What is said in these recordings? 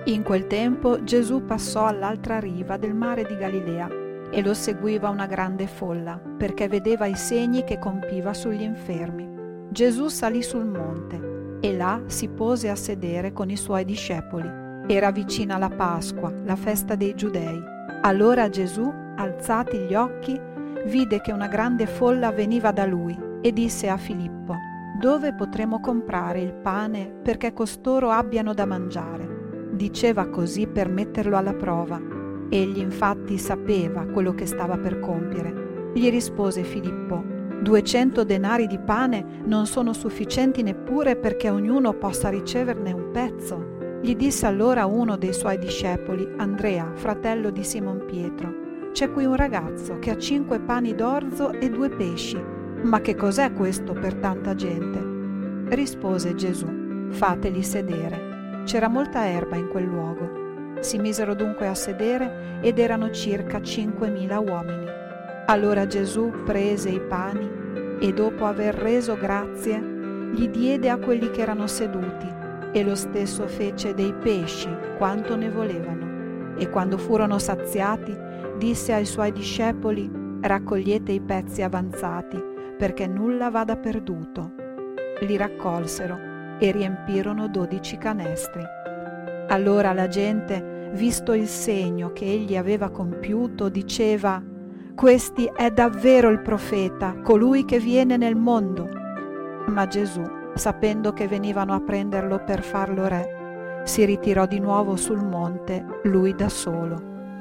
In quel tempo Gesù passò all'altra riva del mare di Galilea e lo seguiva una grande folla, perché vedeva i segni che compiva sugli infermi. Gesù salì sul monte e là si pose a sedere con i suoi discepoli. Era vicina la Pasqua, la festa dei Giudei. Allora Gesù, alzati gli occhi, vide che una grande folla veniva da lui e disse a Filippo: «Dove potremo comprare il pane perché costoro abbiano da mangiare?» Diceva così per metterlo alla prova. Egli infatti sapeva quello che stava per compiere. Gli rispose Filippo: 200 denari di pane non sono sufficienti neppure perché ognuno possa riceverne un pezzo. Gli disse allora uno dei suoi discepoli, Andrea, fratello di Simon Pietro: «C'è qui un ragazzo che ha 5 pani d'orzo e 2 pesci. Ma che cos'è questo per tanta gente?» Rispose Gesù: «Fateli sedere». C'era molta erba in quel luogo. Si misero dunque a sedere ed erano circa 5.000 uomini. Allora Gesù prese i pani e dopo aver reso grazie gli diede a quelli che erano seduti, e lo stesso fece dei pesci quanto ne volevano. E quando furono saziati disse ai suoi discepoli: «Raccogliete i pezzi avanzati perché nulla vada perduto». Li raccolsero e riempirono 12 canestri. Allora la gente, visto il segno che egli aveva compiuto, diceva: «Questi è davvero il profeta, colui che viene nel mondo». Ma Gesù, sapendo che venivano a prenderlo per farlo re, si ritirò di nuovo sul monte, lui da solo.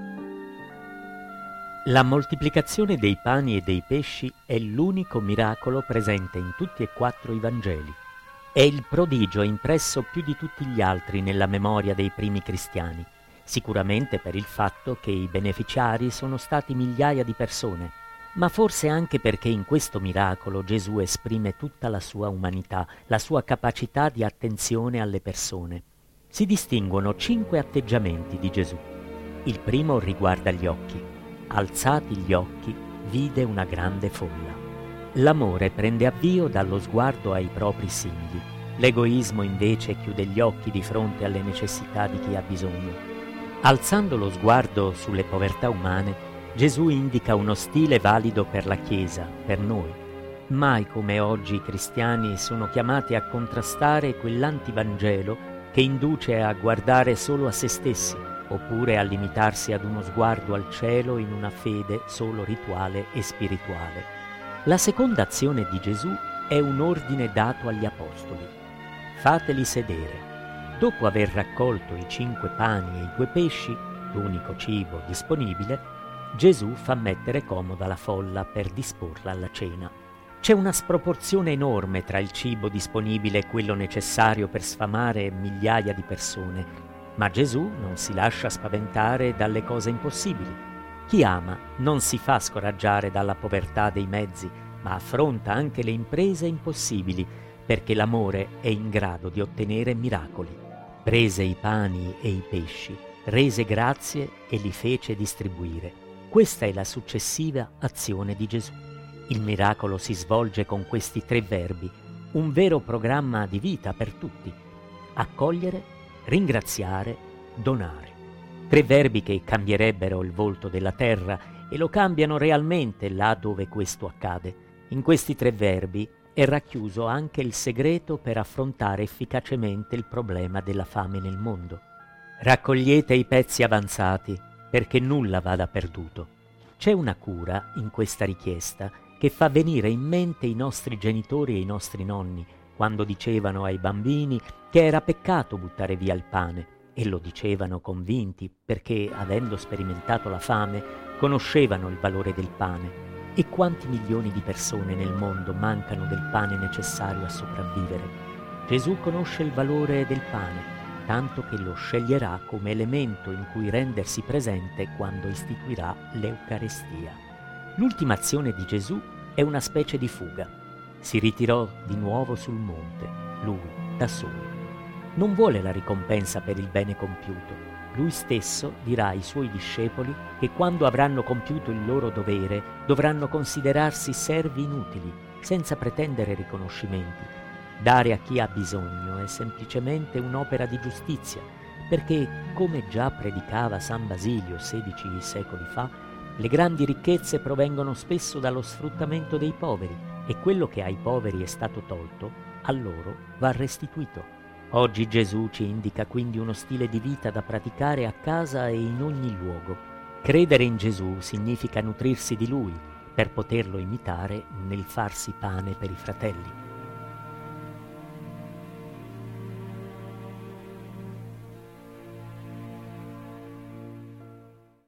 La moltiplicazione dei pani e dei pesci è l'unico miracolo presente in tutti e 4 i Vangeli. È il prodigio impresso più di tutti gli altri nella memoria dei primi cristiani, sicuramente per il fatto che i beneficiari sono stati migliaia di persone, ma forse anche perché in questo miracolo Gesù esprime tutta la sua umanità, la sua capacità di attenzione alle persone. Si distinguono 5 atteggiamenti di Gesù. Il primo riguarda gli occhi. Alzati gli occhi, vide una grande folla. L'amore prende avvio dallo sguardo ai propri simili. L'egoismo invece chiude gli occhi di fronte alle necessità di chi ha bisogno. Alzando lo sguardo sulle povertà umane, Gesù indica uno stile valido per la Chiesa, per noi. Mai come oggi i cristiani sono chiamati a contrastare quell'antivangelo che induce a guardare solo a se stessi, oppure a limitarsi ad uno sguardo al cielo in una fede solo rituale e spirituale. La seconda azione di Gesù è un ordine dato agli apostoli: fateli sedere. Dopo aver raccolto i 5 pani e i 2 pesci, l'unico cibo disponibile, Gesù fa mettere comoda la folla per disporla alla cena. C'è una sproporzione enorme tra il cibo disponibile e quello necessario per sfamare migliaia di persone, ma Gesù non si lascia spaventare dalle cose impossibili. Chi ama non si fa scoraggiare dalla povertà dei mezzi, ma affronta anche le imprese impossibili, perché l'amore è in grado di ottenere miracoli. Prese i pani e i pesci, rese grazie e li fece distribuire. Questa è la successiva azione di Gesù. Il miracolo si svolge con questi 3 verbi, un vero programma di vita per tutti: accogliere, ringraziare, donare. 3 verbi che cambierebbero il volto della terra e lo cambiano realmente là dove questo accade. In questi 3 verbi è racchiuso anche il segreto per affrontare efficacemente il problema della fame nel mondo. Raccogliete i pezzi avanzati perché nulla vada perduto. C'è una cura in questa richiesta che fa venire in mente i nostri genitori e i nostri nonni quando dicevano ai bambini che era peccato buttare via il pane, e lo dicevano convinti perché, avendo sperimentato la fame, conoscevano il valore del pane. E quanti milioni di persone nel mondo mancano del pane necessario a sopravvivere? Gesù conosce il valore del pane, tanto che lo sceglierà come elemento in cui rendersi presente quando istituirà l'Eucarestia. L'ultima azione di Gesù è una specie di fuga. Si ritirò di nuovo sul monte, lui, da solo. Non vuole la ricompensa per il bene compiuto. Lui stesso dirà ai suoi discepoli che quando avranno compiuto il loro dovere dovranno considerarsi servi inutili, senza pretendere riconoscimenti. Dare a chi ha bisogno è semplicemente un'opera di giustizia, perché, come già predicava San Basilio 16 secoli fa, le grandi ricchezze provengono spesso dallo sfruttamento dei poveri e quello che ai poveri è stato tolto, a loro va restituito. Oggi Gesù ci indica quindi uno stile di vita da praticare a casa e in ogni luogo. Credere in Gesù significa nutrirsi di Lui per poterlo imitare nel farsi pane per i fratelli.